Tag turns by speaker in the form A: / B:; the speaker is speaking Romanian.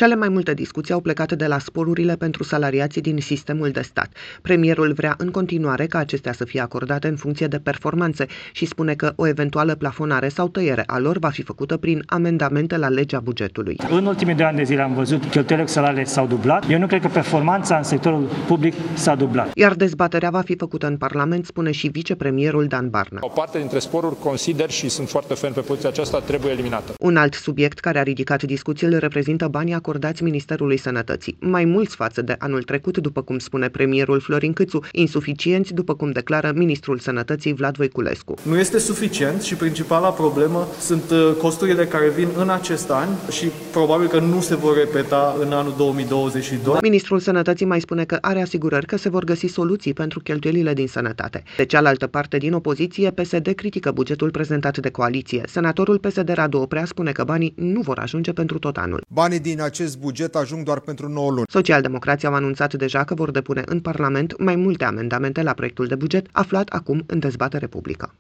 A: Cele mai multe discuții au plecat de la sporurile pentru salariații din sistemul de stat. Premierul vrea în continuare ca acestea să fie acordate în funcție de performanțe și spune că o eventuală plafonare sau tăiere a lor va fi făcută prin amendamente la legea bugetului.
B: În ultimii 2 ani de zile am văzut cheltuielile salariale s-au dublat. Eu nu cred că performanța în sectorul public s-a dublat.
A: Iar dezbaterea va fi făcută în Parlament, spune și vicepremierul Dan Barna.
C: O parte dintre sporuri consider și sunt foarte ferm pe poziția aceasta, trebuie eliminată.
A: Un alt subiect care a ridicat discuții îl reprezintă banii acordați Ministerului Sănătății. Mai mulți față de anul trecut, după cum spune premierul Florin Câțu, insuficienți, după cum declară ministrul Sănătății Vlad Voiculescu.
D: Nu este suficient și principala problemă sunt costurile care vin în acest an și probabil că nu se vor repeta în anul 2022.
A: Ministrul Sănătății mai spune că are asigurări că se vor găsi soluții pentru cheltuielile din sănătate. De cealaltă parte, din opoziție, PSD critică bugetul prezentat de coaliție. Senatorul PSD Radu Oprea spune că banii nu vor ajunge pentru tot anul.
E: Banii din acest buget ajung doar pentru 9 luni.
A: Socialdemocrații au anunțat deja că vor depune în Parlament mai multe amendamente la proiectul de buget, aflat acum în dezbatere publică.